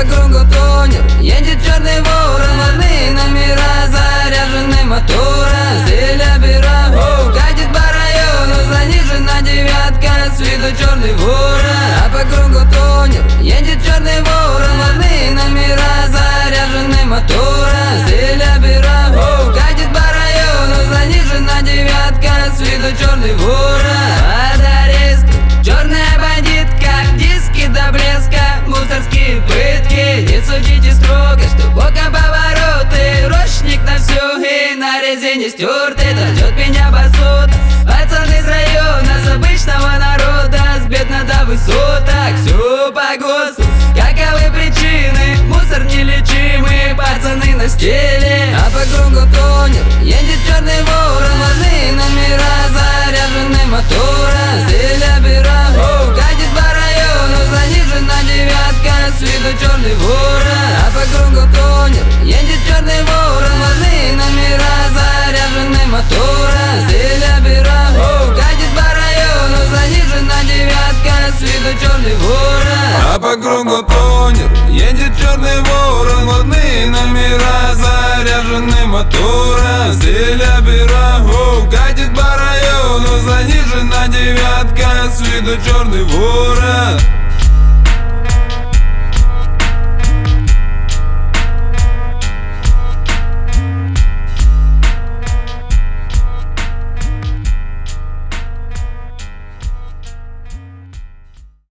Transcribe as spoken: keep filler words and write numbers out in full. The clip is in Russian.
по кругу тонер, едет черный ворон. Водные номера, заряжены мотором. Стиля бюро, о, катит по району. Занижена девятка, с виду черный ворон. А по кругу тонер, едет черный ворон. Водные номера, заряжены мотором. Стиля бюро, о, катит по району. Занижена девятка, с виду черный ворон. Под арестом черная бандитка, диски до блеска, мусорские пытки. Не судите строго, что боком повороты. Ручник на всю и на резине стертый. Да ждет меня басута, пацан из района, с обычного народа, с бедно до высоток. Все по ГОСТу, каковы причины, мусор нелечимый, пацаны на стеле. А по кругу тонер, едет черный ворон. Водные номера, заряжены мотором. Стиля бюро, о, катит по району. Занижена девятка, с виду черный ворон. А по кругу тонер, едет черный ворон. Водные номера, заряжены мотором. Стиля бюро, о, катит по району. Занижена девятка, с виду черный ворон. А по кругу тонер, едет черный ворон. Водные номера, заряжены мотором. Стиля бюро, о, катит по району. Занижена девятка, с виду черный ворон.